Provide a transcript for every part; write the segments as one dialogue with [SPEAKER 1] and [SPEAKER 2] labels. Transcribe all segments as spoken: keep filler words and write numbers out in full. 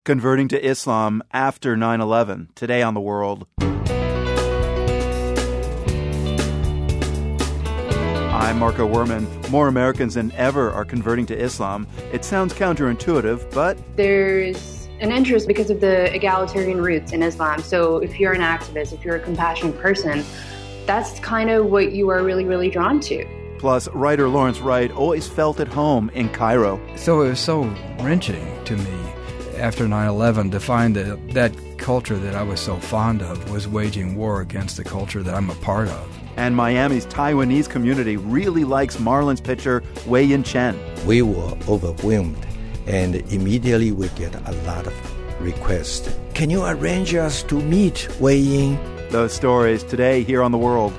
[SPEAKER 1] converting to Islam after nine eleven. Today on The World. I'm Marco Werman. More Americans than ever are converting to Islam. It sounds counterintuitive, but
[SPEAKER 2] there's an interest because of the egalitarian roots in Islam. So if you're an activist, if you're a compassionate person, that's kind of what you are really, really drawn to.
[SPEAKER 1] Plus, writer Lawrence Wright always felt at home in Cairo.
[SPEAKER 3] So it was so wrenching to me after nine eleven to find that that culture that I was so fond of was waging war against the culture that I'm a part of.
[SPEAKER 1] And Miami's Taiwanese community really likes Marlins pitcher Wei-Yin Chen.
[SPEAKER 4] We were overwhelmed, and immediately we get a lot of requests. Can you arrange us to meet Wei-Yin?
[SPEAKER 1] Those stories today here on The World.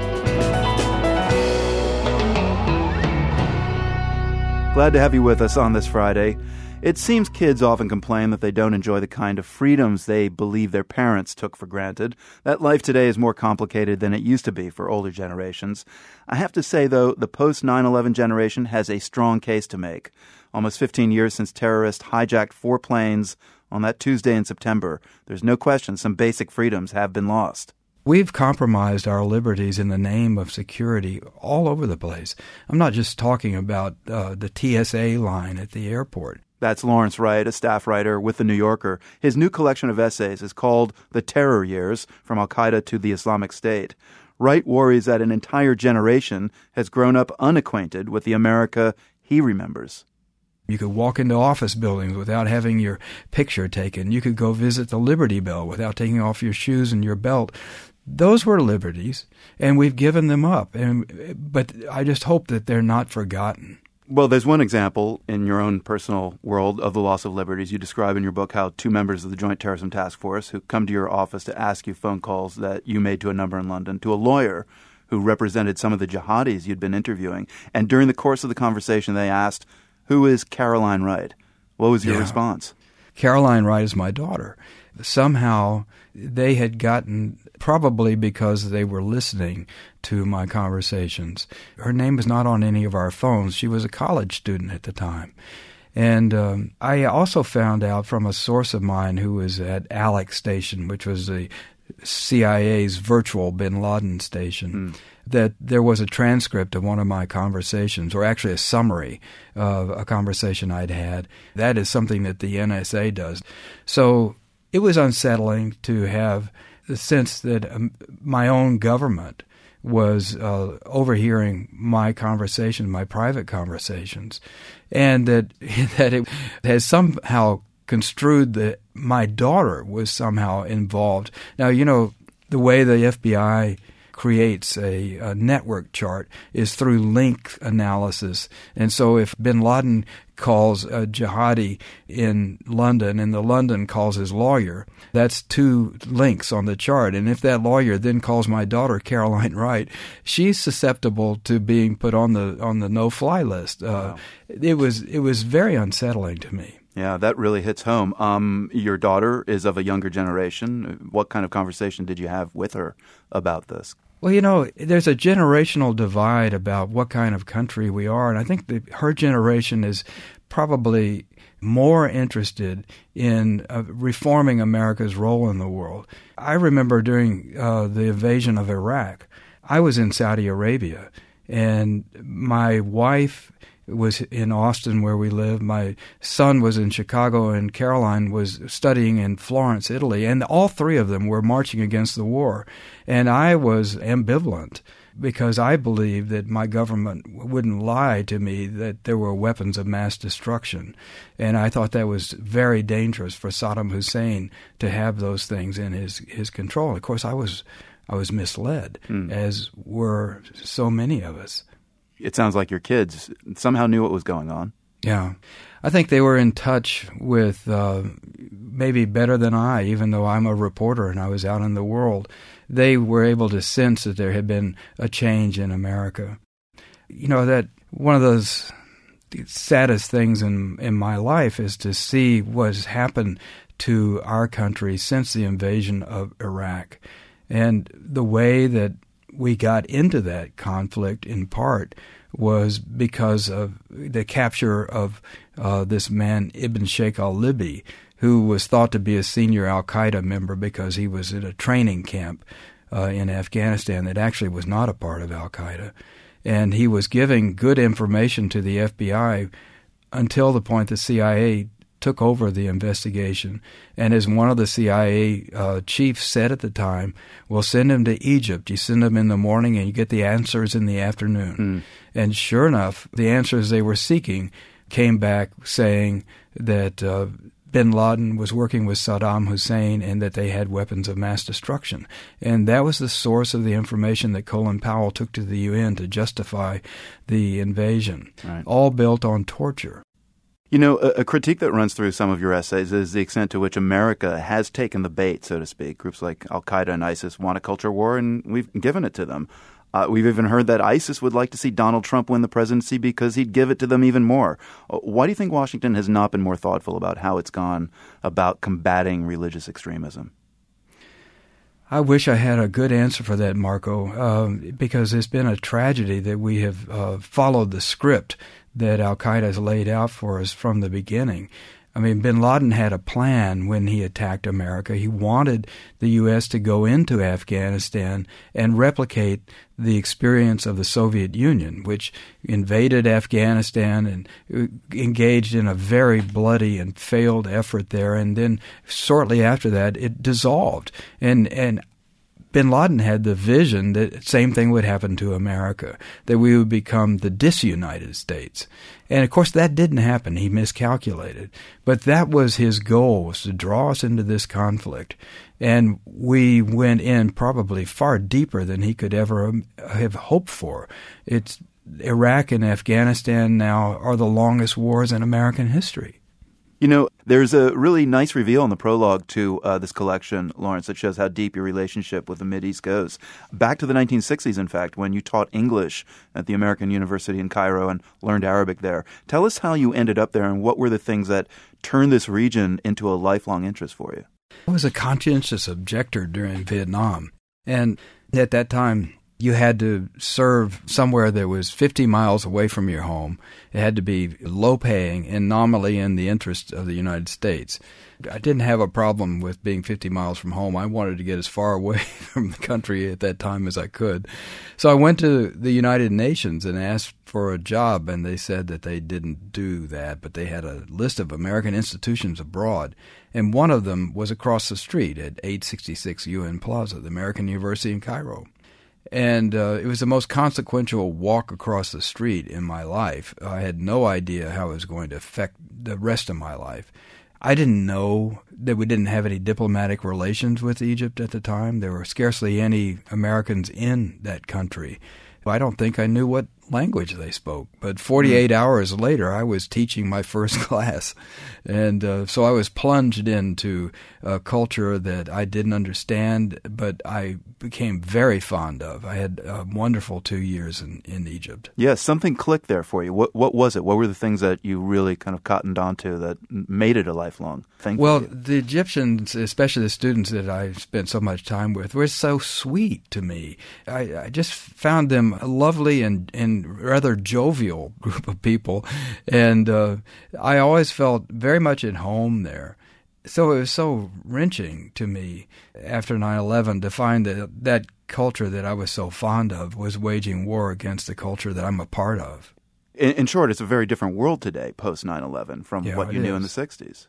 [SPEAKER 1] Glad to have you with us on this Friday. It seems kids often complain that they don't enjoy the kind of freedoms they believe their parents took for granted. That life today is more complicated than it used to be for older generations. I have to say, though, the post nine eleven generation has a strong case to make. Almost fifteen years since terrorists hijacked four planes on that Tuesday in September, there's no question some basic freedoms have been lost.
[SPEAKER 3] We've compromised our liberties in the name of security all over the place. I'm not just talking about uh, the T S A line at the airport.
[SPEAKER 1] That's Lawrence Wright, a staff writer with The New Yorker. His new collection of essays is called The Terror Years, From Al-Qaeda to the Islamic State. Wright worries that an entire generation has grown up unacquainted with the America he remembers.
[SPEAKER 3] You could walk into office buildings without having your picture taken. You could go visit the Liberty Bell without taking off your shoes and your belt. Those were liberties, and we've given them up. And but I just hope that they're not forgotten.
[SPEAKER 1] Well, there's one example in your own personal world of the loss of liberties. You describe in your book how two members of the Joint Terrorism Task Force who come to your office to ask you phone calls that you made to a number in London, to a lawyer who represented some of the jihadis you'd been interviewing. And during the course of the conversation, they asked, "Who is Caroline Wright?" What was your
[SPEAKER 3] yeah.
[SPEAKER 1] response?
[SPEAKER 3] Caroline Wright is my daughter. Somehow they had gotten, probably because they were listening to my conversations. Her name was not on any of our phones. She was a college student at the time. And um, I also found out from a source of mine who was at Alex Station, which was the C I A's virtual bin Laden station, mm. that there was a transcript of one of my conversations, or actually a summary of a conversation I'd had. That is something that the N S A does. So it was unsettling to have the sense that um, my own government was uh, overhearing my conversations, my private conversations, and that that it has somehow construed that my daughter was somehow involved. Now, you know, the way the F B I creates a, a network chart is through link analysis. And so if bin Laden calls a jihadi in London and the London calls his lawyer, that's two links on the chart. And if that lawyer then calls my daughter, Caroline Wright, she's susceptible to being put on the on the no-fly list. Uh, wow. It was it was very unsettling to me.
[SPEAKER 1] Yeah, that really hits home. Um, your daughter is of a younger generation. What kind of conversation did you have with her about this?
[SPEAKER 3] Well, you know, there's a generational divide about what kind of country we are, and I think that her generation is probably more interested in uh, reforming America's role in the world. I remember during uh, the invasion of Iraq, I was in Saudi Arabia, and my wife was in Austin where we live. My son was in Chicago, and Caroline was studying in Florence, Italy. And all three of them were marching against the war. And I was ambivalent because I believed that my government wouldn't lie to me that there were weapons of mass destruction. And I thought that was very dangerous for Saddam Hussein to have those things in his, his control. And of course, I was I was misled, mm. as were so many of us.
[SPEAKER 1] It sounds like your kids somehow knew what was going on.
[SPEAKER 3] Yeah. I think they were in touch with uh, maybe better than I, even though I'm a reporter and I was out in the world. They were able to sense that there had been a change in America. You know, that one of those saddest things in, in my life is to see what's happened to our country since the invasion of Iraq. And the way that we got into that conflict, in part, was because of the capture of uh, this man, Ibn Sheikh al-Libi, who was thought to be a senior al-Qaeda member because he was in a training camp uh, in Afghanistan that actually was not a part of al-Qaeda. And he was giving good information to the F B I until the point the C I A took over the investigation. And as one of the C I A uh, chiefs said at the time, we'll send him to Egypt. You send him in the morning and you get the answers in the afternoon. Mm. And sure enough, the answers they were seeking came back saying that uh, bin Laden was working with Saddam Hussein and that they had weapons of mass destruction. And that was the source of the information that Colin Powell took to the U N to justify the invasion, right. All built on torture.
[SPEAKER 1] You know, a, a critique that runs through some of your essays is the extent to which America has taken the bait, so to speak. Groups like Al-Qaeda and ISIS want a culture war, and we've given it to them. Uh, we've even heard that ISIS would like to see Donald Trump win the presidency because he'd give it to them even more. Why do you think Washington has not been more thoughtful about how it's gone about combating religious extremism?
[SPEAKER 3] I wish I had a good answer for that, Marco, um, because it's been a tragedy that we have uh, followed the script that al-Qaeda has laid out for us from the beginning. I mean, bin Laden had a plan when he attacked America. He wanted the U S to go into Afghanistan and replicate the experience of the Soviet Union, which invaded Afghanistan and engaged in a very bloody and failed effort there. And then shortly after that, it dissolved. And, and bin Laden had the vision that same thing would happen to America, that we would become the disunited states. And, of course, that didn't happen. He miscalculated. But that was his goal, was to draw us into this conflict. And we went in probably far deeper than he could ever have hoped for. It's Iraq and Afghanistan now are the longest wars in American history.
[SPEAKER 1] You know, there's a really nice reveal in the prologue to uh, this collection, Lawrence, that shows how deep your relationship with the Mideast goes. Back to the nineteen sixties, in fact, when you taught English at the American University in Cairo and learned Arabic there. Tell us how you ended up there and what were the things that turned this region into a lifelong interest for you.
[SPEAKER 3] I was a conscientious objector during Vietnam. And at that time, you had to serve somewhere that was fifty miles away from your home. It had to be low-paying and nominally in the interest of the United States. I didn't have a problem with being fifty miles from home. I wanted to get as far away from the country at that time as I could. So I went to the United Nations and asked for a job, and they said that they didn't do that, but they had a list of American institutions abroad. And one of them was across the street at eight sixty-six U N Plaza, the American University in Cairo. And uh, it was the most consequential walk across the street in my life. I had no idea how it was going to affect the rest of my life. I didn't know that we didn't have any diplomatic relations with Egypt at the time. There were scarcely any Americans in that country. I don't think I knew what language they spoke. But forty-eight mm. hours later, I was teaching my first class. And uh, so I was plunged into a culture that I didn't understand, but I became very fond of. I had a wonderful two years in, in Egypt.
[SPEAKER 1] Yes, yeah, something clicked there for you. What what was it? What were the things that you really kind of cottoned onto that made it a lifelong thing?
[SPEAKER 3] Well, the Egyptians, especially the students that I spent so much time with, were so sweet to me. I, I just found them a lovely and, and rather jovial group of people, and uh, I always felt very much at home there. So it was so wrenching to me after nine eleven to find that that culture that I was so fond of was waging war against the culture that I'm a part of.
[SPEAKER 1] In, in short, it's a very different world today post nine eleven from
[SPEAKER 3] yeah,
[SPEAKER 1] what you
[SPEAKER 3] is.
[SPEAKER 1] knew in the sixties.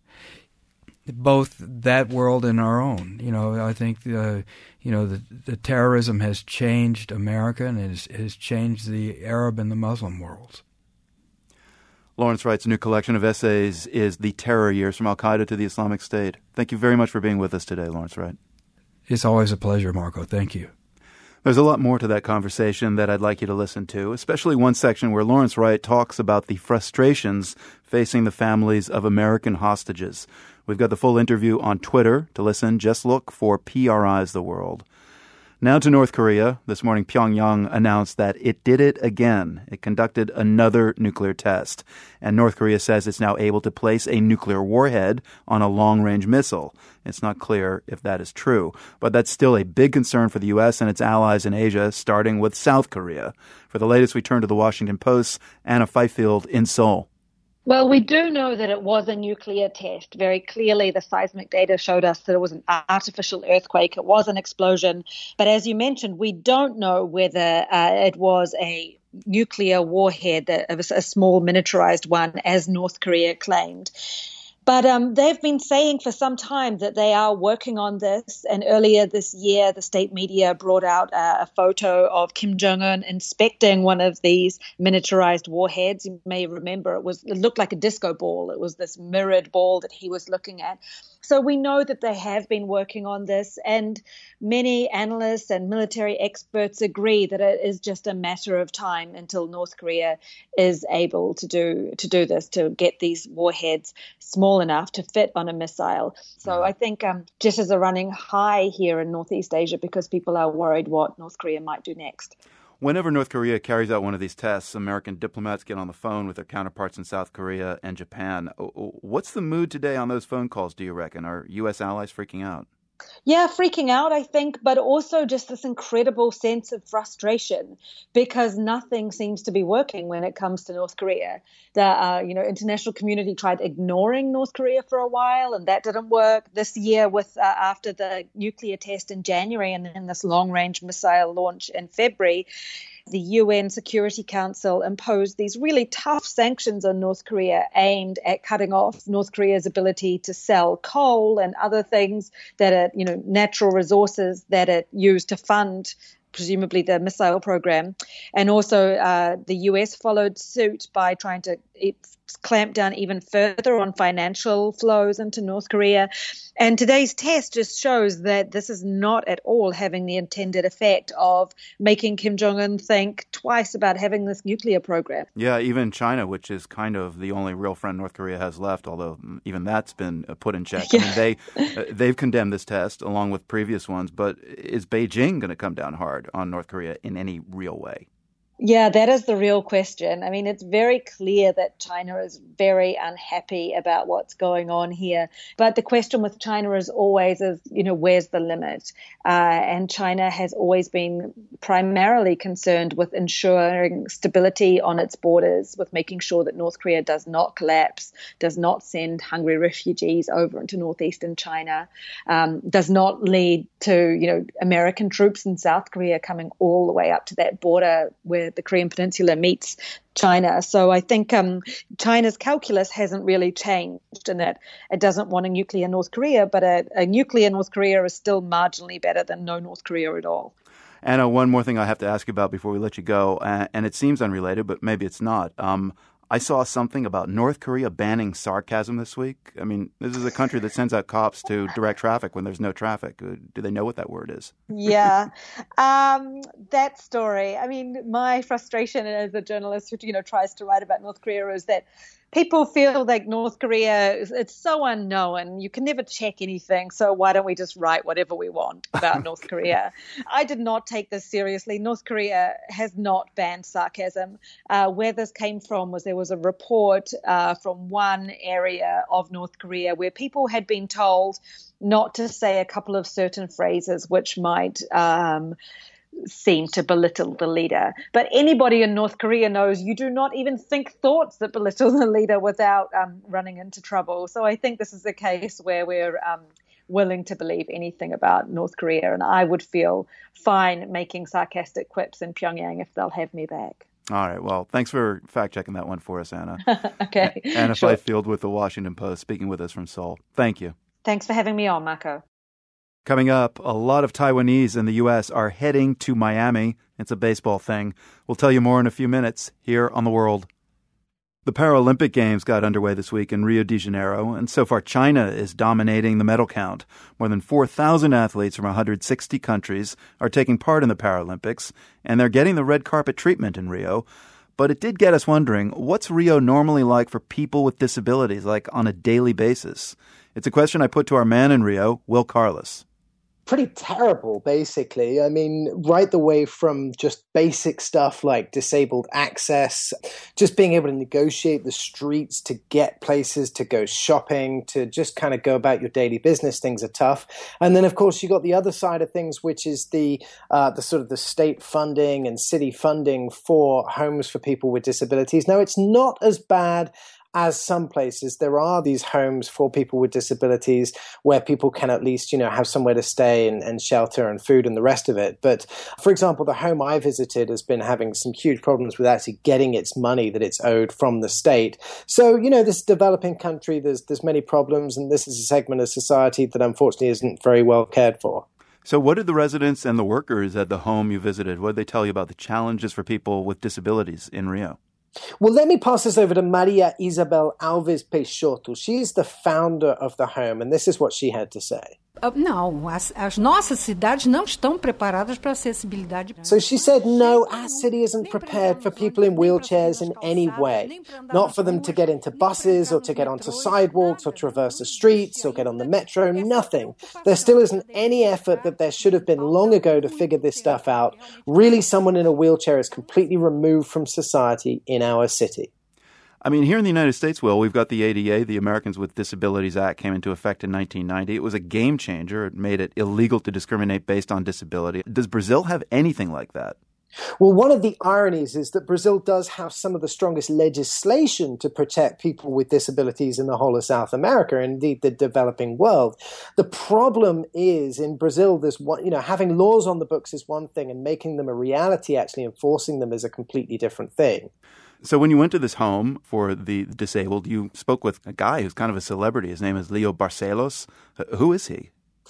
[SPEAKER 3] Both that world and our own. You know, I think uh, you know the, the terrorism has changed America and it has, it has changed the Arab and the Muslim worlds.
[SPEAKER 1] Lawrence Wright's new collection of essays is The Terror Years, From Al-Qaeda to the Islamic State. Thank you very much for being with us today, Lawrence Wright.
[SPEAKER 3] It's always a pleasure, Marco. Thank you.
[SPEAKER 1] There's a lot more to that conversation that I'd like you to listen to, especially one section where Lawrence Wright talks about the frustrations facing the families of American hostages. We've got the full interview on Twitter. To listen, just look for P R I's The World. Now to North Korea. This morning, Pyongyang announced that it did it again. It conducted another nuclear test. And North Korea says it's now able to place a nuclear warhead on a long-range missile. It's not clear if that is true. But that's still a big concern for the U S and its allies in Asia, starting with South Korea. For the latest, we turn to the Washington Post's Anna Fifield in Seoul.
[SPEAKER 5] Well, we do know that it was a nuclear test. Very clearly, the seismic data showed us that it was an artificial earthquake. It was an explosion. But as you mentioned, we don't know whether uh, it was a nuclear warhead, that it was a small miniaturized one, as North Korea claimed. But um, they've been saying for some time that they are working on this. And earlier this year, the state media brought out a, a photo of Kim Jong-un inspecting one of these miniaturized warheads. You may remember it was it looked like a disco ball. It was this mirrored ball that he was looking at. So we know that they have been working on this, and many analysts and military experts agree that it is just a matter of time until North Korea is able to do to do this, to get these warheads small enough to fit on a missile. So I think um, jitters are running high here in Northeast Asia because people are worried what North Korea might do next.
[SPEAKER 1] Whenever North Korea carries out one of these tests, American diplomats get on the phone with their counterparts in South Korea and Japan. What's the mood today on those phone calls, do you reckon? Are U S allies freaking out?
[SPEAKER 5] Yeah, freaking out, I think, but also just this incredible sense of frustration because nothing seems to be working when it comes to North Korea. The uh, you know international community tried ignoring North Korea for a while, and that didn't work. This year, with uh, after the nuclear test in January and then this long-range missile launch in February, the U N Security Council imposed these really tough sanctions on North Korea aimed at cutting off North Korea's ability to sell coal and other things that are, you know, natural resources that it used to fund presumably the missile program. And also uh, the U S followed suit by trying to clamp down even further on financial flows into North Korea. And today's test just shows that this is not at all having the intended effect of making Kim Jong-un think twice about having this nuclear program.
[SPEAKER 1] Yeah, even China, which is kind of the only real friend North Korea has left, although even that's been put in check. Yeah. I mean, they, uh, they've condemned this test along with previous ones, but is Beijing going to come down hard on North Korea in any real way?
[SPEAKER 5] Yeah, that is the real question. I mean, it's very clear that China is very unhappy about what's going on here. But the question with China is always, is, you know, where's the limit? Uh, and China has always been primarily concerned with ensuring stability on its borders, with making sure that North Korea does not collapse, does not send hungry refugees over into northeastern China, um, does not lead to, you know, American troops in South Korea coming all the way up to that border where the Korean Peninsula meets China. So I think um, China's calculus hasn't really changed in that it doesn't want a nuclear North Korea, but a, a nuclear North Korea is still marginally better than no North Korea at all.
[SPEAKER 1] Anna, one more thing I have to ask you about before we let you go, uh, and it seems unrelated, but maybe it's not. Um, I saw something about North Korea banning sarcasm this week. I mean, this is a country that sends out cops to direct traffic when there's no traffic. Do they know what that word is?
[SPEAKER 5] Yeah, um, that story. I mean, my frustration as a journalist who, you know, tries to write about North Korea is that people feel like North Korea, it's so unknown. You can never check anything. So why don't we just write whatever we want about North Korea? I did not take this seriously. North Korea has not banned sarcasm. Uh, where this came from was there was a report uh, from one area of North Korea where people had been told not to say a couple of certain phrases which might um, seem to belittle the leader. But anybody in North Korea knows you do not even think thoughts that belittle the leader without um, running into trouble. So I think this is a case where we're um, willing to believe anything about North Korea, and I would feel fine making sarcastic quips in Pyongyang if they'll have me back.
[SPEAKER 1] All right. Well, thanks for fact-checking that one for us, Anna.
[SPEAKER 5] Okay.
[SPEAKER 1] Anna
[SPEAKER 5] sure.
[SPEAKER 1] Fifield with The Washington Post, speaking with us from Seoul. Thank you.
[SPEAKER 5] Thanks for having me on, Marco.
[SPEAKER 1] Coming up, a lot of Taiwanese in the U S are heading to Miami. It's a baseball thing. We'll tell you more in a few minutes here on The World. The Paralympic Games got underway this week in Rio de Janeiro, and so far China is dominating the medal count. More than four thousand athletes from one hundred sixty countries are taking part in the Paralympics, and they're getting the red carpet treatment in Rio. But it did get us wondering, what's Rio normally like for people with disabilities, like on a daily basis? It's a question I put to our man in Rio, Will Carlos.
[SPEAKER 6] Pretty terrible, basically. I mean, right the way from just basic stuff like disabled access, just being able to negotiate the streets to get places, to go shopping, to just kind of go about your daily business. Things are tough. And then, of course, you got the other side of things, which is the uh, the sort of the state funding and city funding for homes for people with disabilities. Now, it's not as bad as some places, there are these homes for people with disabilities where people can at least, you know, have somewhere to stay and, and shelter and food and the rest of it. But for example, the home I visited has been having some huge problems with actually getting its money that it's owed from the state. So, you know, this developing country, there's there's many problems, and this is a segment of society that unfortunately isn't very well cared for.
[SPEAKER 1] So what did the residents and the workers at the home you visited, what did they tell you about the challenges for people with disabilities in Rio?
[SPEAKER 6] Well, let me pass this over to Maria Isabel Alves Peixoto. She's the founder of the home, and this is what she had to say.
[SPEAKER 7] Uh, não, as, as nossas cidades não estão preparadas para acessibilidade.
[SPEAKER 6] So she said, no, our city isn't prepared for people in wheelchairs in any way. Not for them to get into buses or to get onto sidewalks or traverse the streets or get on the metro, nothing. There still isn't any effort that there should have been long ago to figure this stuff out. Really, someone in a wheelchair is completely removed from society in our city.
[SPEAKER 1] I mean, here in the United States, Will, we've got the A D A, the Americans with Disabilities Act, came into effect in nineteen ninety. It was a game changer. It made it illegal to discriminate based on disability. Does Brazil have anything like that?
[SPEAKER 6] Well, one of the ironies is that Brazil does have some of the strongest legislation to protect people with disabilities in the whole of South America, and indeed the developing world. The problem is in Brazil, there's one, you know, having laws on the books is one thing, and making them a reality, actually enforcing them, is a completely different thing.
[SPEAKER 1] So when you went to this home for the disabled, you spoke with a guy who's kind of a celebrity. His name is Leo Barcelos. Who is he?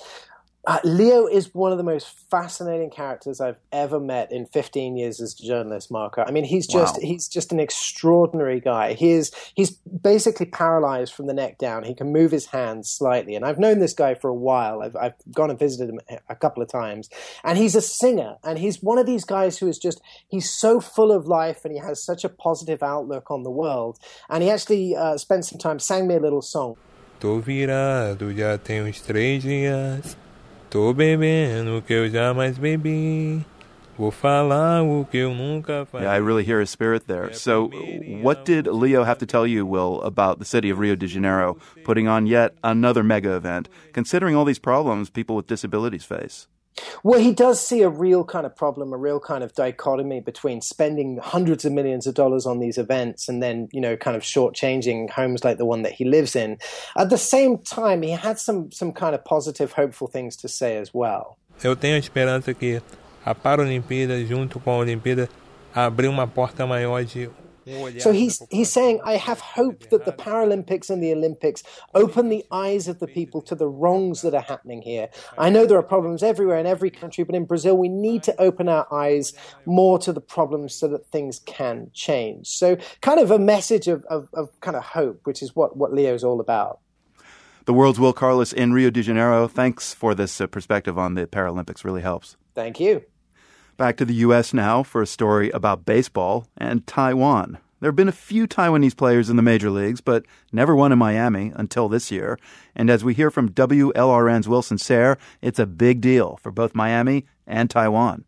[SPEAKER 6] Uh, Leo is one of the most fascinating characters I've ever met in fifteen years as a journalist, Marco. I mean, he's just wow. he's just an extraordinary guy. He is he's basically paralyzed from the neck down. He can move his hands slightly, and I've known this guy for a while. I've I've gone and visited him a couple of times, and he's a singer, and he's one of these guys who is just he's so full of life, and he has such a positive outlook on the world. And he actually uh, spent some time, sang me a little song.
[SPEAKER 8] Tô virado, já tem uns três dias. Tô bebendo que eu jamais bebi. Vou falar o que eu nunca falei.
[SPEAKER 1] Yeah, I really hear his spirit there. So what did Leo have to tell you, Will, about the city of Rio de Janeiro putting on yet another mega event, considering all these problems people with disabilities face?
[SPEAKER 6] Well, he does see a real kind of problem, a real kind of dichotomy between spending hundreds of millions of dollars on these events and then, you know, kind of shortchanging homes like the one that he lives in. At the same time, he had some, some kind of positive, hopeful things to say as well.
[SPEAKER 8] Eu tenho a esperança que a Paralimpíada, junto com a Olimpíada, abriu uma porta maior de...
[SPEAKER 6] So he's he's saying, I have hope that the Paralympics and the Olympics open the eyes of the people to the wrongs that are happening here. I know there are problems everywhere in every country, but in Brazil we need to open our eyes more to the problems so that things can change. So kind of a message of, of, of kind of hope, which is what, what Leo's all about.
[SPEAKER 1] The world's Will Carlos in Rio de Janeiro. Thanks for this uh, perspective on the Paralympics. Really helps.
[SPEAKER 6] Thank you.
[SPEAKER 1] Back to the U S now for a story about baseball and Taiwan. There have been a few Taiwanese players in the major leagues, but never one in Miami until this year. And as we hear from W L R N's Wilson Sayre, it's a big deal for both Miami and Taiwan.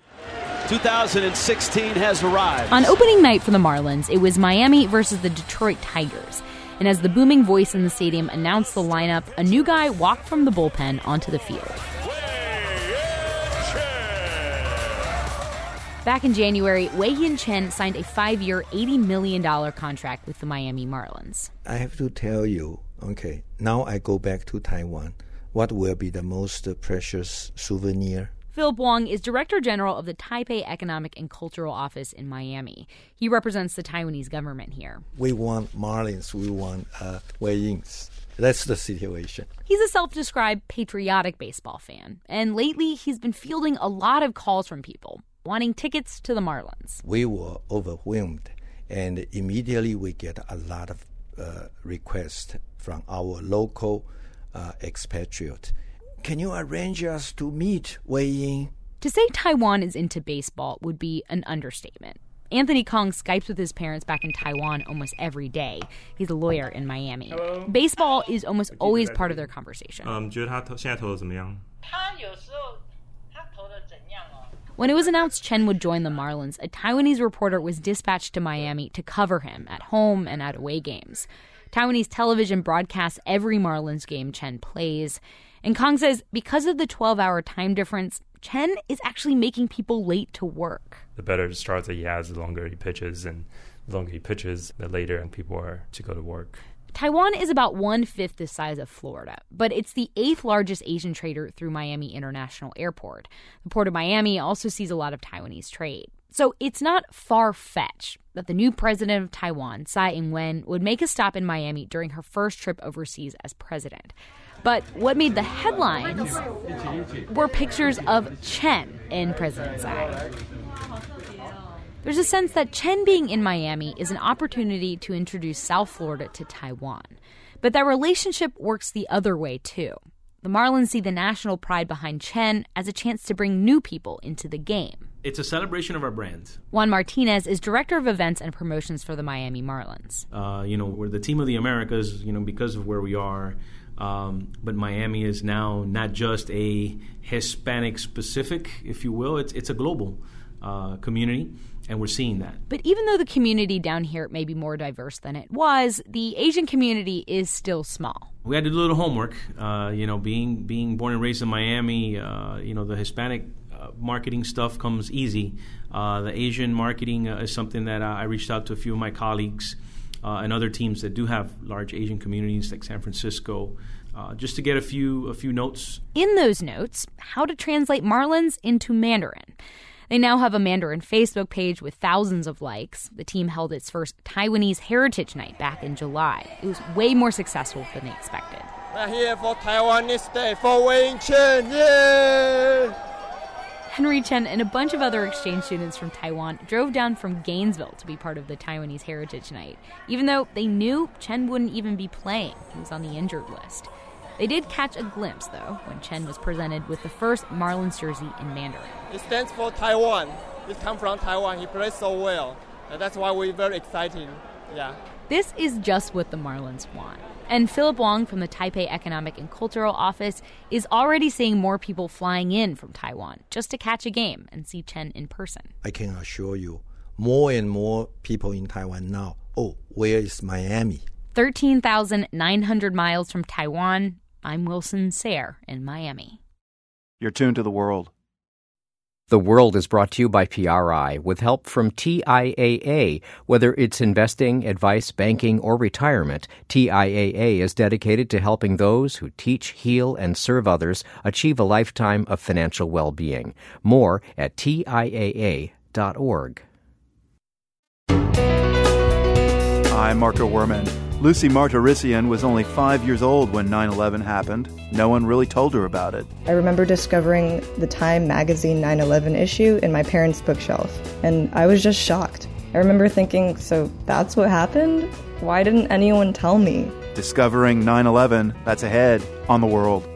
[SPEAKER 9] two thousand sixteen has arrived.
[SPEAKER 10] On opening night for the Marlins, it was Miami versus the Detroit Tigers. And as the booming voice in the stadium announced the lineup, a new guy walked from the bullpen onto the field. Back in January, Wei-Yin Chen signed a five-year, eighty million dollars contract with the Miami Marlins.
[SPEAKER 4] I have to tell you, okay, now I go back to Taiwan. What will be the most precious souvenir?
[SPEAKER 10] Philip Wong is Director General of the Taipei Economic and Cultural Office in Miami. He represents the Taiwanese government here.
[SPEAKER 4] We want Marlins, we want uh, Wei-Yins. That's the situation.
[SPEAKER 10] He's a self-described patriotic baseball fan, and lately he's been fielding a lot of calls from people wanting tickets to the Marlins.
[SPEAKER 4] We were overwhelmed, and immediately we get a lot of uh, requests from our local uh, expatriate. Can you arrange us to meet Wei-Yin?
[SPEAKER 10] To say Taiwan is into baseball would be an understatement. Anthony Kong Skypes with his parents back in Taiwan almost every day. He's a lawyer in Miami.
[SPEAKER 11] Hello.
[SPEAKER 10] Baseball is almost always part of their conversation.
[SPEAKER 11] Um, 觉得他现在投得怎么样?
[SPEAKER 10] When it was announced Chen would join the Marlins, a Taiwanese reporter was dispatched to Miami to cover him at home and at away games. Taiwanese television broadcasts every Marlins game Chen plays. And Kong says because of the twelve-hour time difference, Chen is actually making people late to work.
[SPEAKER 11] The better starts that he has, the longer he pitches, and The longer he pitches, the later people are to go to work.
[SPEAKER 10] Taiwan is about one-fifth the size of Florida, but it's the eighth largest Asian trader through Miami International Airport. The Port of Miami also sees a lot of Taiwanese trade. So it's not far-fetched that the new president of Taiwan, Tsai Ing-wen, would make a stop in Miami during her first trip overseas as president. But what made the headlines were pictures of Chen in President Tsai. There's a sense that Chen being in Miami is an opportunity to introduce South Florida to Taiwan. But that relationship works the other way, too. The Marlins see the national pride behind Chen as a chance to bring new people into the game.
[SPEAKER 12] It's a celebration of our brand.
[SPEAKER 10] Juan Martinez is director of events and promotions for the Miami Marlins.
[SPEAKER 12] Uh, you know, we're the team of the Americas, you know, because of where we are. Um, but Miami is now not just a Hispanic-specific, if you will. It's, it's a global uh, community. And we're seeing that.
[SPEAKER 10] But even though the community down here may be more diverse than it was, the Asian community is still small.
[SPEAKER 12] We had to do a little homework. Uh, you know, being being born and raised in Miami, uh, you know, the Hispanic uh, marketing stuff comes easy. Uh, the Asian marketing uh, is something that I reached out to a few of my colleagues uh, and other teams that do have large Asian communities like San Francisco, uh, just to get a few a few notes.
[SPEAKER 10] In those notes, how to translate Marlins into Mandarin. They now have a Mandarin Facebook page with thousands of likes. The team held its first Taiwanese Heritage Night back in July. It was way more successful than they expected.
[SPEAKER 13] We're here for Taiwanese Day for Wayne Chen, yay!
[SPEAKER 10] Henry Chen and a bunch of other exchange students from Taiwan drove down from Gainesville to be part of the Taiwanese Heritage Night, even though they knew Chen wouldn't even be playing. He was on the injured list. They did catch a glimpse, though, when Chen was presented with the first Marlins jersey in Mandarin.
[SPEAKER 13] It stands for Taiwan. It comes from Taiwan. He plays so well. And that's why we're very excited. Yeah.
[SPEAKER 10] This is just what the Marlins want. And Philip Wong from the Taipei Economic and Cultural Office is already seeing more people flying in from Taiwan just to catch a game and see Chen in person.
[SPEAKER 4] I can assure you, more and more people in Taiwan now, oh, where is Miami?
[SPEAKER 10] thirteen thousand nine hundred miles from Taiwan, I'm Wilson Sayre in Miami.
[SPEAKER 1] You're tuned to The World.
[SPEAKER 14] The World is brought to you by P R I with help from T I A A. Whether it's investing, advice, banking, or retirement, T I A A is dedicated to helping those who teach, heal, and serve others achieve a lifetime of financial well-being. More at T I A A dot org.
[SPEAKER 1] I'm Marco Werman. Lucy Martirosyan was only five years old when nine eleven happened. No one really told her about it.
[SPEAKER 15] I remember discovering the Time magazine nine eleven issue in my parents' bookshelf, and I was just shocked. I remember thinking, so that's what happened? Why didn't anyone tell me?
[SPEAKER 1] Discovering nine eleven, that's ahead on The World.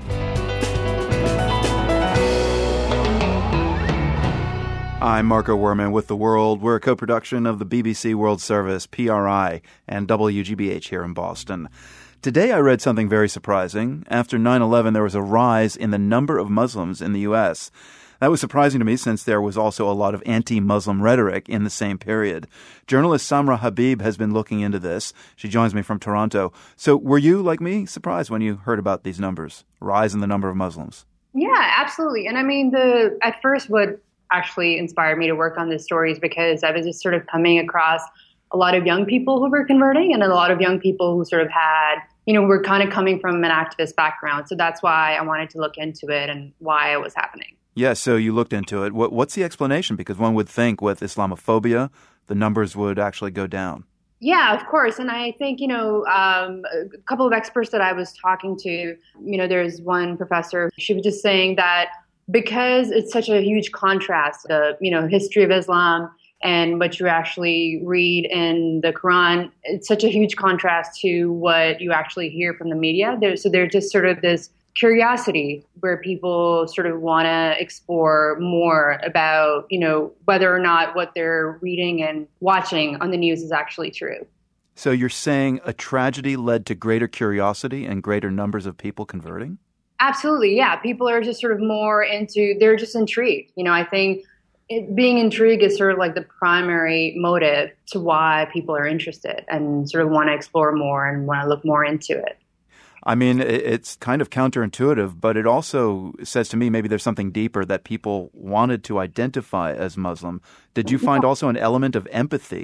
[SPEAKER 1] I'm Marco Werman with The World. We're a co-production of the B B C World Service, P R I, and W G B H here in Boston. Today I read something very surprising. After nine eleven, there was a rise in the number of Muslims in the U S. That was surprising to me since there was also a lot of anti-Muslim rhetoric in the same period. Journalist Samra Habib has been looking into this. She joins me from Toronto. So were you, like me, surprised when you heard about these numbers, rise in the number of Muslims?
[SPEAKER 2] Yeah, absolutely. And I mean, the at first what actually inspired me to work on this story is because I was just sort of coming across a lot of young people who were converting and a lot of young people who sort of had, you know, were kind of coming from an activist background. So that's why I wanted to look into it and why it was happening.
[SPEAKER 1] Yeah, so you looked into it. What, what's the explanation? Because one would think with Islamophobia, the numbers would actually go down.
[SPEAKER 2] Yeah, of course. And I think, you know, um, a couple of experts that I was talking to, you know, there's one professor, she was just saying that because it's such a huge contrast, the, you know, history of Islam and what you actually read in the Quran, it's such a huge contrast to what you actually hear from the media. There, so there's just sort of this curiosity where people sort of want to explore more about, you know, whether or not what they're reading and watching on the news is actually true.
[SPEAKER 1] So you're saying a tragedy led to greater curiosity and greater numbers of people converting?
[SPEAKER 2] Absolutely, yeah. People are just sort of more into, they're just intrigued. You know, I think it, being intrigued is sort of like the primary motive to why people are interested and sort of want to explore more and want to look more into it.
[SPEAKER 1] I mean, it's kind of counterintuitive, but it also says to me maybe there's something deeper that people wanted to identify as Muslim. Did you find also an element of empathy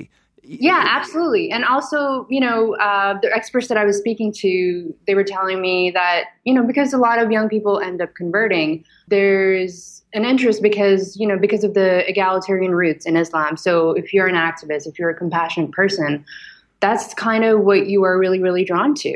[SPEAKER 2] Yeah, absolutely. And also, you know, uh, the experts that I was speaking to, they were telling me that, you know, because a lot of young people end up converting, there's an interest because, you know, because of the egalitarian roots in Islam. So if you're an activist, if you're a compassionate person, that's kind of what you are really, really drawn to.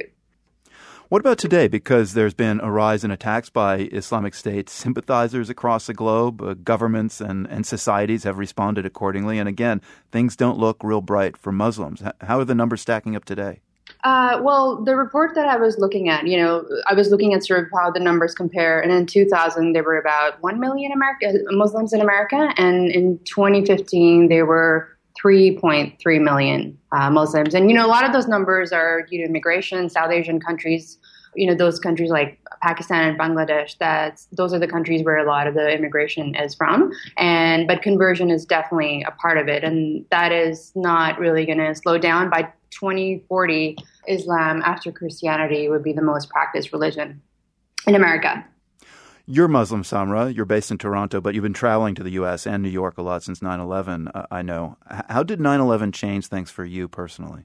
[SPEAKER 1] What about today? Because there's been a rise in attacks by Islamic State sympathizers across the globe. Uh, governments and, and societies have responded accordingly. And again, things don't look real bright for Muslims. H- how are the numbers stacking up today?
[SPEAKER 2] Uh, well, the report that I was looking at, you know, I was looking at sort of how the numbers compare. And in two thousand, there were about one million America, Muslims in America. And in twenty fifteen, there were three point three million uh, Muslims. And, you know, a lot of those numbers are due to immigration, South Asian countries, you know, those countries like Pakistan and Bangladesh, that's, those are the countries where a lot of the immigration is from. And, but conversion is definitely a part of it. And that is not really going to slow down. By twenty forty, Islam after Christianity would be the most practiced religion in America.
[SPEAKER 1] You're Muslim, Samra. You're based in Toronto, but you've been traveling to the U S and New York a lot since nine eleven, uh, I know. How did nine eleven change things for you personally?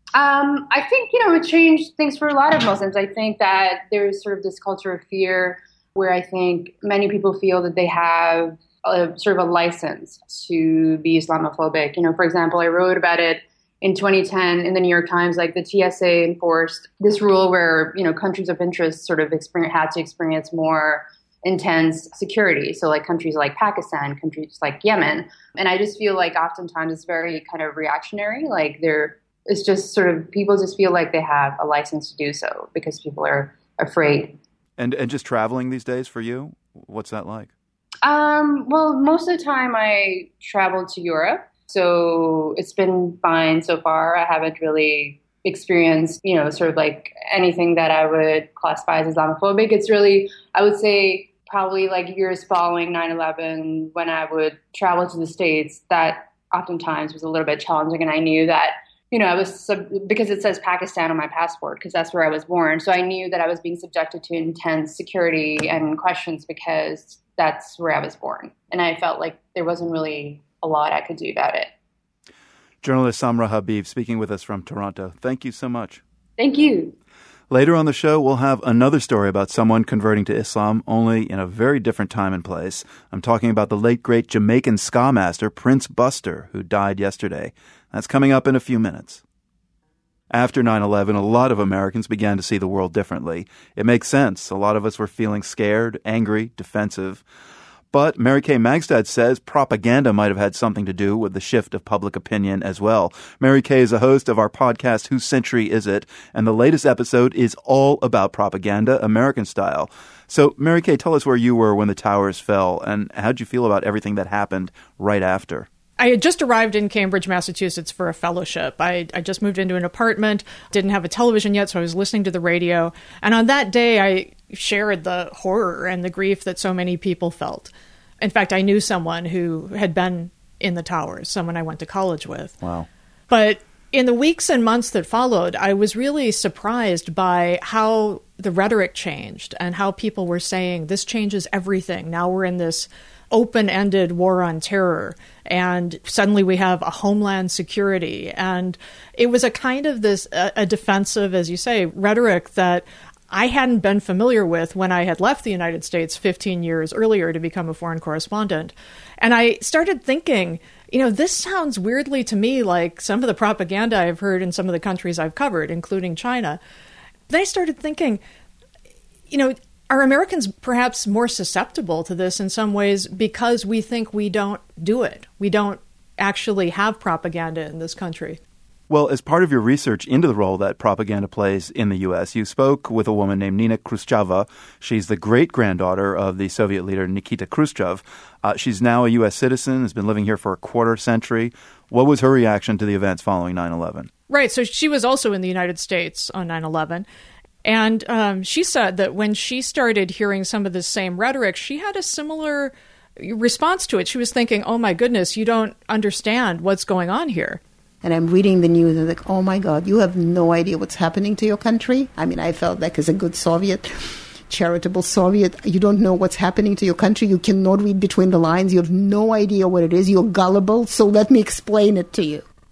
[SPEAKER 2] Um, I think, you know, it changed things for a lot of Muslims. I think that there's sort of this culture of fear where I think many people feel that they have a, sort of a license to be Islamophobic. You know, for example, I wrote about it in twenty ten in the New York Times. Like the T S A enforced this rule where, you know, countries of interest sort of experience, had to experience more intense security. So like countries like Pakistan, countries like Yemen. And I just feel like oftentimes it's very kind of reactionary. Like they're, it's just sort of, people just feel like they have a license to do so because people are afraid.
[SPEAKER 1] And and just traveling these days for you, what's that like?
[SPEAKER 2] Um, well, most of the time I traveled to Europe. So it's been fine so far. I haven't really experienced, you know, sort of like anything that I would classify as Islamophobic. It's really, I would say, probably like years following nine eleven, when I would travel to the States, that oftentimes was a little bit challenging. And I knew that, you know, I was, sub- because it says Pakistan on my passport, because that's where I was born. So I knew that I was being subjected to intense security and questions because that's where I was born. And I felt like there wasn't really a lot I could do about it.
[SPEAKER 1] Journalist Samra Habib speaking with us from Toronto. Thank you so much.
[SPEAKER 2] Thank you.
[SPEAKER 1] Later on the show, we'll have another story about someone converting to Islam, only in a very different time and place. I'm talking about the late, great Jamaican ska master, Prince Buster, who died yesterday. That's coming up in a few minutes. After nine eleven, a lot of Americans began to see the world differently. It makes sense. A lot of us were feeling scared, angry, defensive. But Mary Kay Magstad says propaganda might have had something to do with the shift of public opinion as well. Mary Kay is a host of our podcast, Whose Century Is It? And the latest episode is all about propaganda, American style. So, Mary Kay, tell us where you were when the towers fell, and how'd you feel about everything that happened right after?
[SPEAKER 16] I had just arrived in Cambridge, Massachusetts for a fellowship. I, I just moved into an apartment, didn't have a television yet, so I was listening to the radio. And on that day, I shared the horror and the grief that so many people felt. In fact, I knew someone who had been in the towers, someone I went to college with.
[SPEAKER 1] Wow.
[SPEAKER 16] But in the weeks and months that followed, I was really surprised by how the rhetoric changed and how people were saying, this changes everything. Now we're in this open-ended war on terror, and suddenly we have a homeland security. And it was a kind of this, a, a defensive, as you say, rhetoric that I hadn't been familiar with when I had left the United States fifteen years earlier to become a foreign correspondent. And I started thinking, you know, this sounds weirdly to me like some of the propaganda I've heard in some of the countries I've covered, including China. Then I started thinking, you know, are Americans perhaps more susceptible to this in some ways because we think we don't do it? We don't actually have propaganda in this country.
[SPEAKER 1] Well, as part of your research into the role that propaganda plays in the U S, you spoke with a woman named Nina Khrushcheva. She's the great-granddaughter of the Soviet leader Nikita Khrushchev. Uh, she's now a U S citizen, has been living here for a quarter century. What was her reaction to the events following nine eleven?
[SPEAKER 16] Right, so she was also in the United States on nine eleven. And um, she said that when she started hearing some of the same rhetoric, she had a similar response to it. She was thinking, oh my goodness, you don't understand what's going on here.
[SPEAKER 17] And I'm reading the news and like, oh my God, you have no idea what's happening to your country. I mean, I felt like as a good Soviet, charitable Soviet, you don't know what's happening to your country. You cannot read between the lines. You have no idea what it is. You're gullible. So let me explain it to you.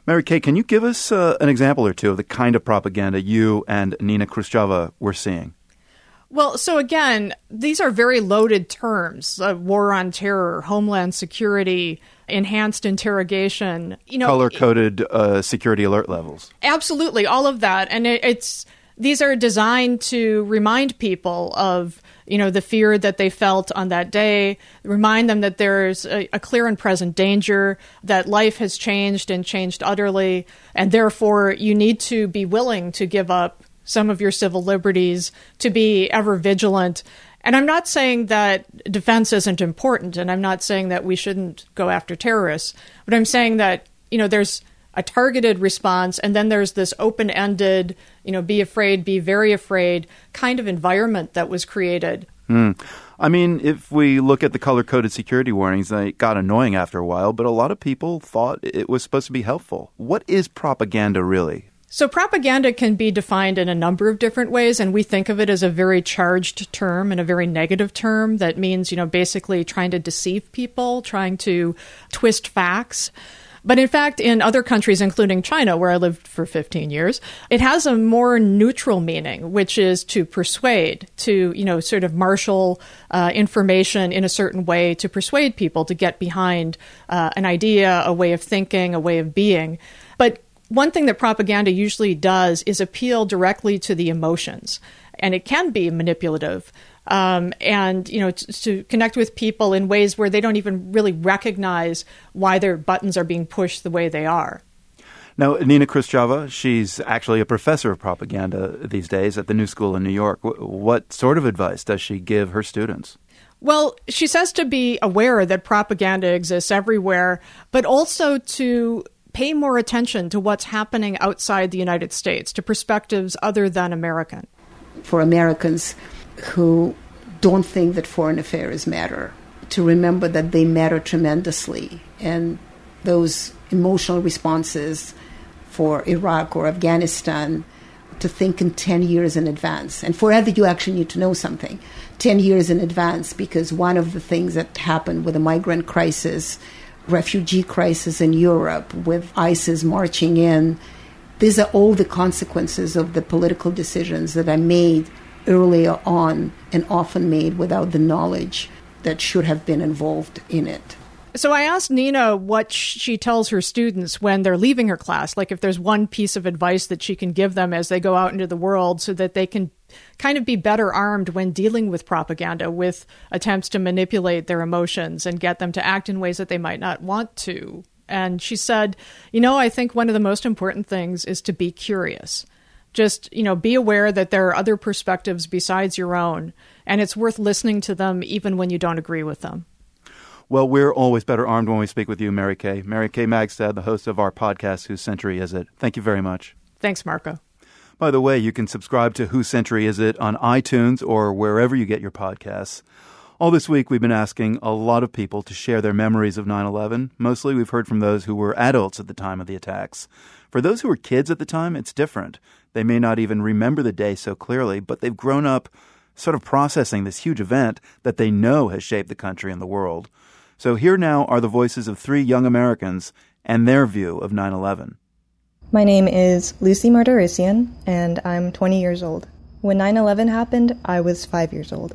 [SPEAKER 1] Mary Kay, can you give us uh, an example or two of the kind of propaganda you and Nina Khrushcheva were seeing?
[SPEAKER 16] Well, so again, these are very loaded terms: uh, war on terror, homeland security, enhanced interrogation. You know,
[SPEAKER 1] color-coded uh, security alert levels.
[SPEAKER 16] Absolutely, all of that, and it, it's these are designed to remind people of, you know, the fear that they felt on that day, remind them that there's a, a clear and present danger, that life has changed and changed utterly, and therefore you need to be willing to give up some of your civil liberties, to be ever vigilant. And I'm not saying that defense isn't important, and I'm not saying that we shouldn't go after terrorists, but I'm saying that, you know, there's a targeted response, and then there's this open-ended, you know, be afraid, be very afraid kind of environment that was created.
[SPEAKER 1] Mm. I mean, if we look at the color-coded security warnings, they got annoying after a while, but a lot of people thought it was supposed to be helpful. What is propaganda really?
[SPEAKER 16] So propaganda can be defined in a number of different ways, and we think of it as a very charged term and a very negative term that means, you know, basically trying to deceive people, trying to twist facts. But in fact, in other countries, including China, where I lived for fifteen years, it has a more neutral meaning, which is to persuade, to, you know, sort of marshal uh, information in a certain way to persuade people to get behind uh, an idea, a way of thinking, a way of being. But one thing that propaganda usually does is appeal directly to the emotions, and it can be manipulative. Um, and, you know, t- to connect with people in ways where they don't even really recognize why their buttons are being pushed the way they are.
[SPEAKER 1] Now, Nina Khrushcheva, she's actually a professor of propaganda these days at the New School in New York. W- what sort of advice does she give her students?
[SPEAKER 16] Well, she says to be aware that propaganda exists everywhere, but also to pay more attention to what's happening outside the United States, to perspectives other than American.
[SPEAKER 17] For Americans who don't think that foreign affairs matter, to remember that they matter tremendously, and those emotional responses for Iraq or Afghanistan, to think in ten years in advance. And for that, you actually need to know something ten years in advance, because one of the things that happened with the migrant crisis, refugee crisis in Europe, with ISIS marching in, these are all the consequences of the political decisions that are made earlier on and often made without the knowledge that should have been involved in it.
[SPEAKER 16] So I asked Nina what she tells her students when they're leaving her class, like if there's one piece of advice that she can give them as they go out into the world so that they can kind of be better armed when dealing with propaganda, with attempts to manipulate their emotions and get them to act in ways that they might not want to. And she said, you know, I think one of the most important things is to be curious. Just, you know, be aware that there are other perspectives besides your own, and it's worth listening to them even when you don't agree with them.
[SPEAKER 1] Well, we're always better armed when we speak with you, Mary Kay. Mary Kay Magstad, the host of our podcast, Whose Century Is It? Thank you very much.
[SPEAKER 16] Thanks, Marco.
[SPEAKER 1] By the way, you can subscribe to Whose Century Is It on iTunes or wherever you get your podcasts. All this week, we've been asking a lot of people to share their memories of nine eleven. Mostly, we've heard from those who were adults at the time of the attacks. For those who were kids at the time, it's different. They may not even remember the day so clearly, but they've grown up sort of processing this huge event that they know has shaped the country and the world. So here now are the voices of three young Americans and their view of nine eleven.
[SPEAKER 15] My name is Lucy Martirosyan, and I'm twenty years old. When nine eleven happened, I was five years old.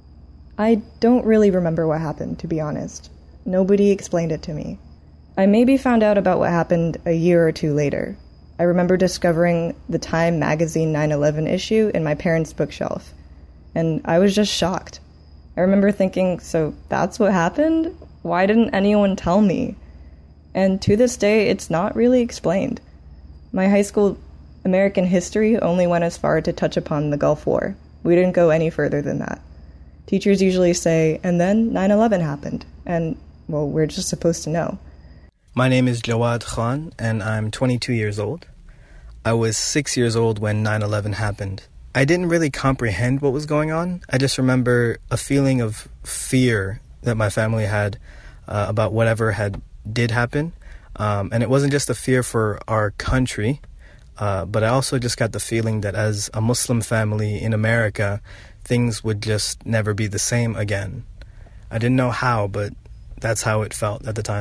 [SPEAKER 15] I don't really remember what happened, to be honest. Nobody explained it to me. I maybe found out about what happened a year or two later. I remember discovering the Time magazine nine eleven issue in my parents' bookshelf, and I was just shocked. I remember thinking, so that's what happened? Why didn't anyone tell me? And to this day, it's not really explained. My high school American history only went as far to touch upon the Gulf War. We didn't go any further than that. Teachers usually say, and then nine eleven happened, and, well, we're just supposed to know.
[SPEAKER 18] My name is Jawad Khan, and I'm twenty-two years old. I was six years old when nine eleven happened. I didn't really comprehend what was going on. I just remember a feeling of fear that my family had uh, about whatever had did happen. Um, and it wasn't just a fear for our country, uh, but I also just got the feeling that as a Muslim family in America, things would just never be the same again. I didn't know how, but that's how it felt at the time.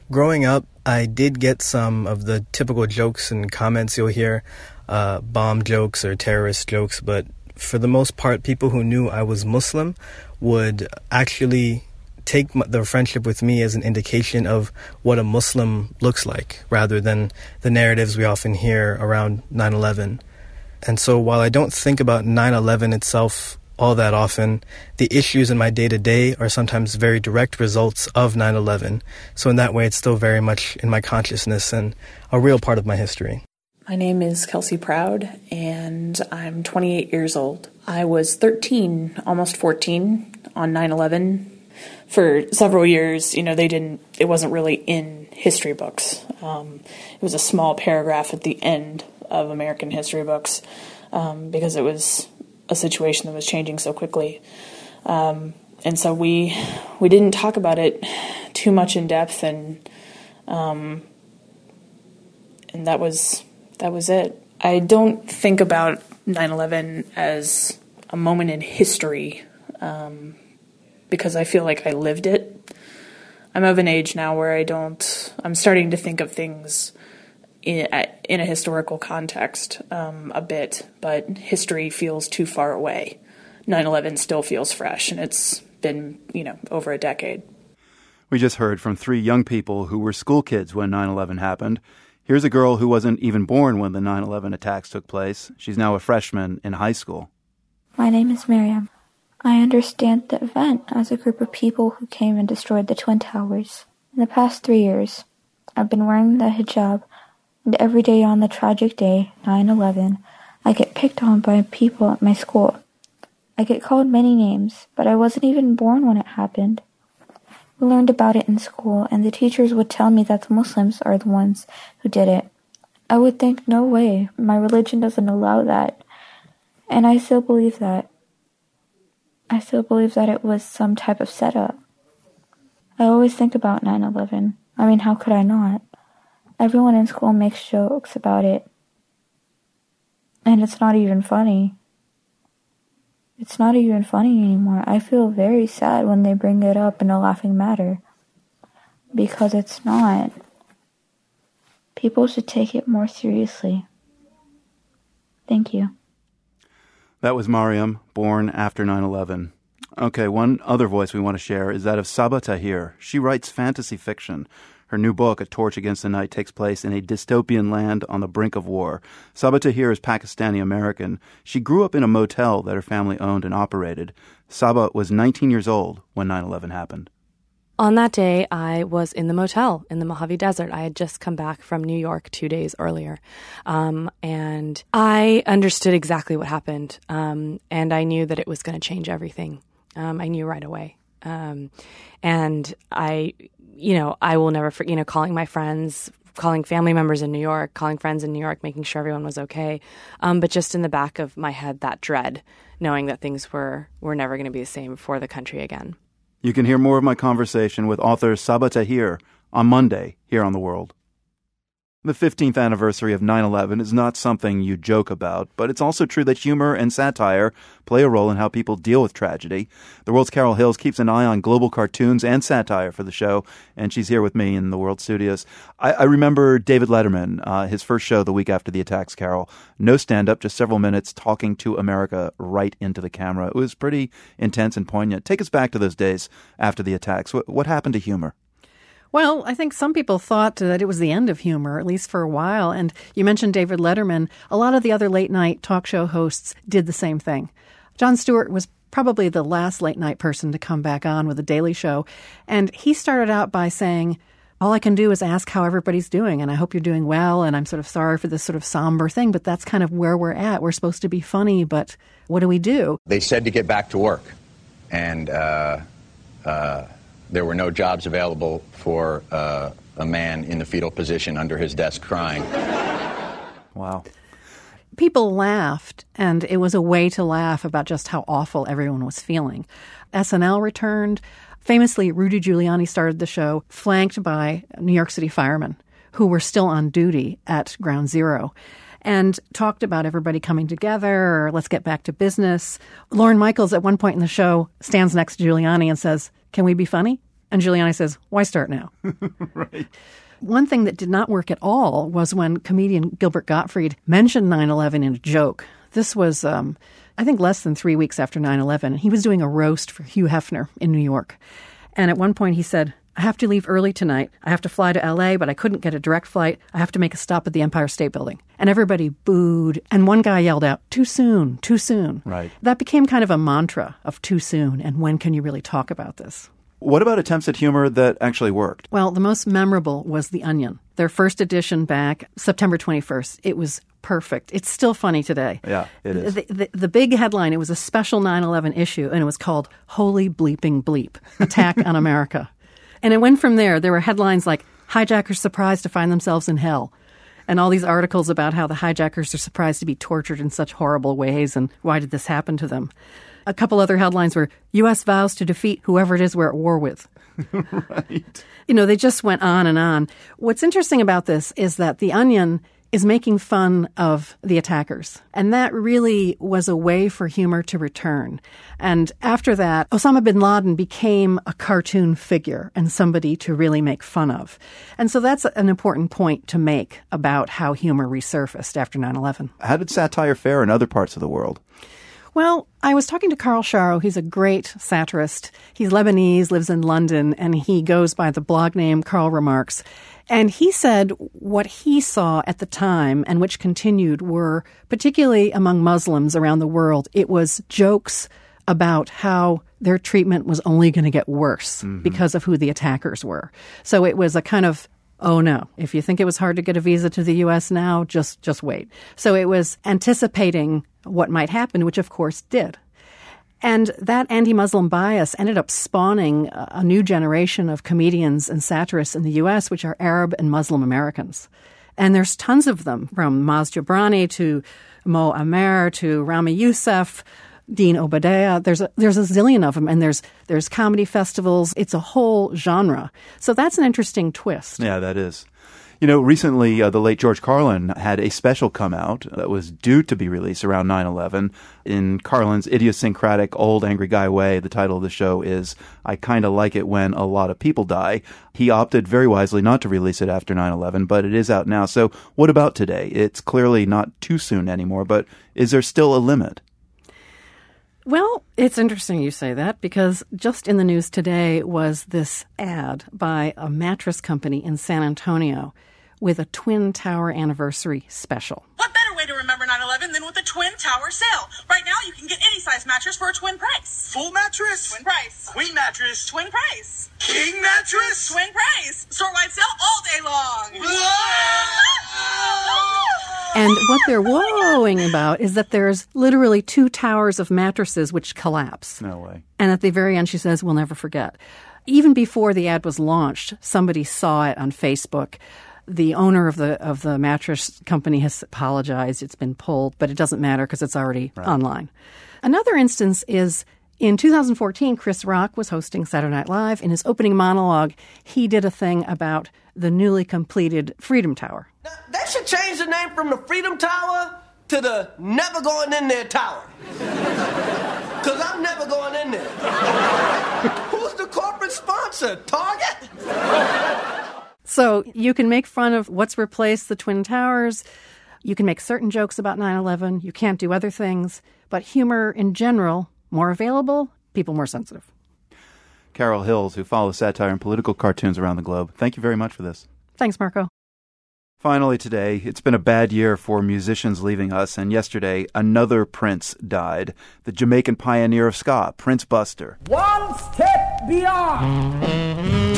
[SPEAKER 18] Growing up, I did get some of the typical jokes and comments you'll hear, uh, bomb jokes or terrorist jokes, but for the most part, people who knew I was Muslim would actually take the friendship with me as an indication of what a Muslim looks like, rather than the narratives we often hear around nine eleven. And so while I don't think about nine eleven itself all that often, the issues in my day-to-day are sometimes very direct results of nine eleven. So in that way, it's still very much in my consciousness and a real part of my history.
[SPEAKER 19] My name is Kelsey Proud, and I'm twenty-eight years old. I was thirteen, almost fourteen, on nine eleven. For several years, you know, they didn't, it wasn't really in history books. Um, it was a small paragraph at the end of American history books um, because it was a situation that was changing so quickly. Um, and so we we didn't talk about it too much in depth, and um, and that was that was it. I don't think about nine eleven as a moment in history um, because I feel like I lived it. I'm of an age now where I don't, I'm starting to think of things in, in a historical context um, a bit, but history feels too far away. nine eleven still feels fresh, and it's been, you know, over a decade.
[SPEAKER 1] We just heard from three young people who were school kids when nine eleven happened. Here's a girl who wasn't even born when the nine eleven attacks took place. She's now a freshman in high school.
[SPEAKER 20] My name is Miriam. I understand the event as a group of people who came and destroyed the Twin Towers. In the past three years, I've been wearing the hijab, and every day on the tragic day, nine eleven, I get picked on by people at my school. I get called many names, but I wasn't even born when it happened. We learned about it in school, and the teachers would tell me that the Muslims are the ones who did it. I would think, no way, my religion doesn't allow that. And I still believe that. I still believe that it was some type of setup. I always think about nine eleven. I mean, how could I not? Everyone in school makes jokes about it. And it's not even funny. It's not even funny anymore. I feel very sad when they bring it up in a laughing matter. Because it's not. People should take it more seriously. Thank you.
[SPEAKER 1] That was Mariam, born after nine eleven. Okay, one other voice we want to share is that of Saba Tahir. She writes fantasy fiction. Her new book, A Torch Against the Night, takes place in a dystopian land on the brink of war. Saba Tahir is Pakistani-American. She grew up in a motel that her family owned and operated. Saba was nineteen years old when nine eleven happened.
[SPEAKER 21] On that day, I was in the motel in the Mojave Desert. I had just come back from New York two days earlier. Um, and I understood exactly what happened. Um, and I knew that it was going to change everything. Um, I knew right away. Um, and I, you know, I will never forget, you know, calling my friends, calling family members in New York, calling friends in New York, making sure everyone was okay. Um, but just in the back of my head, that dread, knowing that things were, were never going to be the same for the country again.
[SPEAKER 1] You can hear more of my conversation with author Saba Tahir on Monday here on The World. The fifteenth anniversary of nine eleven is not something you joke about, but it's also true that humor and satire play a role in how people deal with tragedy. The World's Carol Hills keeps an eye on global cartoons and satire for the show, and she's here with me in the World studios. I, I remember David Letterman, uh, his first show the week after the attacks, Carol. No stand-up, just several minutes talking to America right into the camera. It was pretty intense and poignant. Take us back to those days after the attacks. What, what happened to humor?
[SPEAKER 22] Well, I think some people thought that it was the end of humor, at least for a while. And you mentioned David Letterman. A lot of the other late-night talk show hosts did the same thing. Jon Stewart was probably the last late-night person to come back on with The Daily Show. And he started out by saying, all I can do is ask how everybody's doing, and I hope you're doing well, and I'm sort of sorry for this sort of somber thing, but that's kind of where we're at. We're supposed to be funny, but what do we do?
[SPEAKER 23] They said to get back to work, and uh, uh, there were no jobs available for uh, a man in the fetal position under his desk crying.
[SPEAKER 1] Wow.
[SPEAKER 22] People laughed, and it was a way to laugh about just how awful everyone was feeling. S N L returned. Famously, Rudy Giuliani started the show flanked by New York City firemen who were still on duty at Ground Zero and talked about everybody coming together, or let's get back to business. Lorne Michaels, at one point in the show, stands next to Giuliani and says, "Can we be funny?" And Giuliani says, why start now?
[SPEAKER 1] Right.
[SPEAKER 22] One thing that did not work at all was when comedian Gilbert Gottfried mentioned nine eleven in a joke. This was, um, I think, less than three weeks after nine eleven. And he was doing a roast for Hugh Hefner in New York. And at one point he said, I have to leave early tonight. I have to fly to L A, but I couldn't get a direct flight. I have to make a stop at the Empire State Building. And everybody booed. And one guy yelled out, too soon, too soon.
[SPEAKER 1] Right.
[SPEAKER 22] That became kind of a mantra of too soon. And when can you really talk about this?
[SPEAKER 1] What about attempts at humor that actually worked?
[SPEAKER 22] Well, the most memorable was The Onion. Their first edition back September twenty-first. It was perfect. It's still funny today.
[SPEAKER 1] Yeah, it is.
[SPEAKER 22] The, the, the big headline, it was a special nine eleven issue, and it was called Holy Bleeping Bleep, Attack on America. And it went from there. There were headlines like, hijackers surprised to find themselves in hell. And all these articles about how the hijackers are surprised to be tortured in such horrible ways and why did this happen to them. A couple other headlines were, U S vows to defeat whoever it is we're at war with.
[SPEAKER 1] Right.
[SPEAKER 22] You know, they just went on and on. What's interesting about this is that The Onion is making fun of the attackers. And that really was a way for humor to return. And after that, Osama bin Laden became a cartoon figure and somebody to really make fun of. And so that's an important point to make about how humor resurfaced after nine eleven.
[SPEAKER 1] How did satire fare in other parts of the world?
[SPEAKER 22] Well, I was talking to Carl Sharo. He's a great satirist. He's Lebanese, lives in London, and he goes by the blog name Carl Remarks. And he said what he saw at the time and which continued were, particularly among Muslims around the world, it was jokes about how their treatment was only going to get worse mm-hmm. because of who the attackers were. So it was a kind of, oh no, if you think it was hard to get a visa to the U S now, just just wait. So it was anticipating what might happen, which of course did. And that anti-Muslim bias ended up spawning a new generation of comedians and satirists in the U S, which are Arab and Muslim Americans. And there's tons of them, from Maz Jobrani to Mo Amer to Rami Youssef, Dean Obadiah. There's a, there's a zillion of them, and there's there's comedy festivals. It's a whole genre. So that's an interesting twist.
[SPEAKER 1] Yeah, that is. You know, recently uh, the late George Carlin had a special come out that was due to be released around nine eleven. In Carlin's idiosyncratic old angry guy way, the title of the show is I Kinda Like It When a Lot of People Die. He opted very wisely not to release it after nine eleven, but it is out now. So what about today? It's clearly not too soon anymore, but is there still a limit?
[SPEAKER 22] Well, it's interesting you say that, because just in the news today was this ad by a mattress company in San Antonio with a Twin Tower anniversary special.
[SPEAKER 3] What better way to remember nine eleven than with a Twin Tower sale? Right now, you can get any size mattress for a twin price.
[SPEAKER 5] Full mattress?
[SPEAKER 3] Twin price.
[SPEAKER 5] Queen mattress?
[SPEAKER 3] Twin price.
[SPEAKER 5] King mattress?
[SPEAKER 3] Twin price. Store-wide sale all day long.
[SPEAKER 22] And what they're whoaing about is that there's literally two towers of mattresses which collapse.
[SPEAKER 1] No way.
[SPEAKER 22] And at the very end, she says, we'll never forget. Even before the ad was launched, somebody saw it on Facebook. The owner of the of the mattress company has apologized. It's been pulled, but it doesn't matter because it's already right. online. Another instance is in two thousand fourteen, Chris Rock was hosting Saturday Night Live. In his opening monologue, he did a thing about the newly completed Freedom Tower.
[SPEAKER 5] Now, they should change the name from the Freedom Tower to the Never Going In There Tower. Because I'm never going in there. Who's the corporate sponsor? Target?
[SPEAKER 22] So you can make fun of what's replaced the Twin Towers. You can make certain jokes about nine eleven. You can't do other things. But humor in general, more available, people more sensitive.
[SPEAKER 1] Carol Hills, who follows satire and political cartoons around the globe, thank you very much for this.
[SPEAKER 22] Thanks, Marco.
[SPEAKER 1] Finally today, it's been a bad year for musicians leaving us, and yesterday another Prince died. The Jamaican pioneer of ska, Prince Buster.
[SPEAKER 7] One step beyond.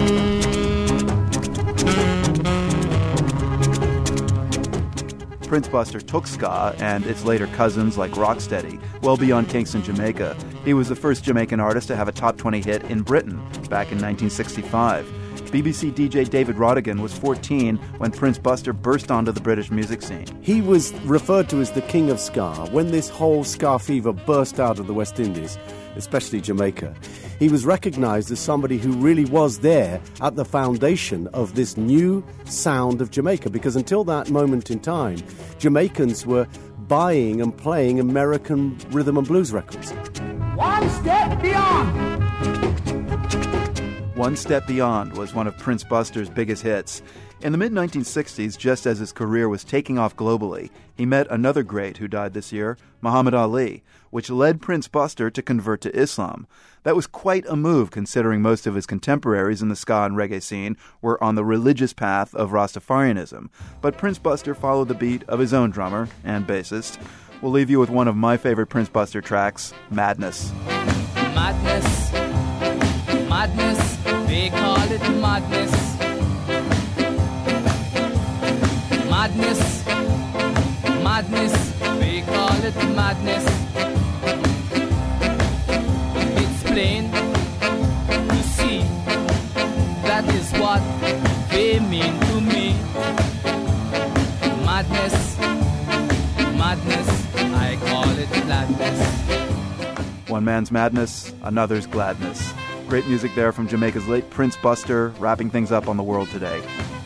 [SPEAKER 1] Prince Buster took ska and its later cousins like Rocksteady well beyond Kingston, Jamaica. He was the first Jamaican artist to have a top twenty hit in Britain back in nineteen sixty-five. B B C D J David Rodigan was fourteen when Prince Buster burst onto the British music scene.
[SPEAKER 24] He was referred to as the king of ska when this whole ska fever burst out of the West Indies, especially Jamaica. He was recognized as somebody who really was there at the foundation of this new sound of Jamaica, because until that moment in time, Jamaicans were buying and playing American rhythm and blues records.
[SPEAKER 7] One step beyond.
[SPEAKER 1] One Step Beyond was one of Prince Buster's biggest hits. In the mid nineteen sixties, just as his career was taking off globally, he met another great who died this year, Muhammad Ali, which led Prince Buster to convert to Islam. That was quite a move considering most of his contemporaries in the ska and reggae scene were on the religious path of Rastafarianism. But Prince Buster followed the beat of his own drummer and bassist. We'll leave you with one of my favorite Prince Buster tracks, Madness.
[SPEAKER 6] Madness, madness, they call it madness. Madness, madness, we call it madness. It's plain to see, that is what they mean to me. Madness, madness, I call it gladness.
[SPEAKER 1] One man's madness, another's gladness. Great music there from Jamaica's late Prince Buster, wrapping things up on The World Today.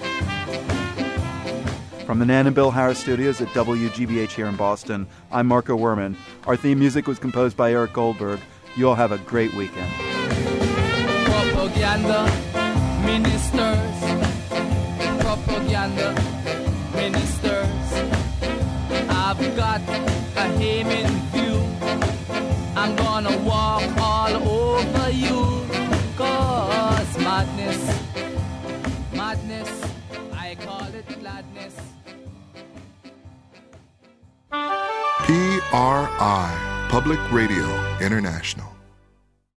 [SPEAKER 1] From the Nan and Bill Harris studios at W G B H here in Boston, I'm Marco Werman. Our theme music was composed by Eric Goldberg. You all have a great weekend.
[SPEAKER 6] Propaganda ministers, propaganda ministers, I've got a aim in view. I'm gonna walk all over you, 'cause madness, madness, I call it gladness.
[SPEAKER 8] P R I, Public Radio International.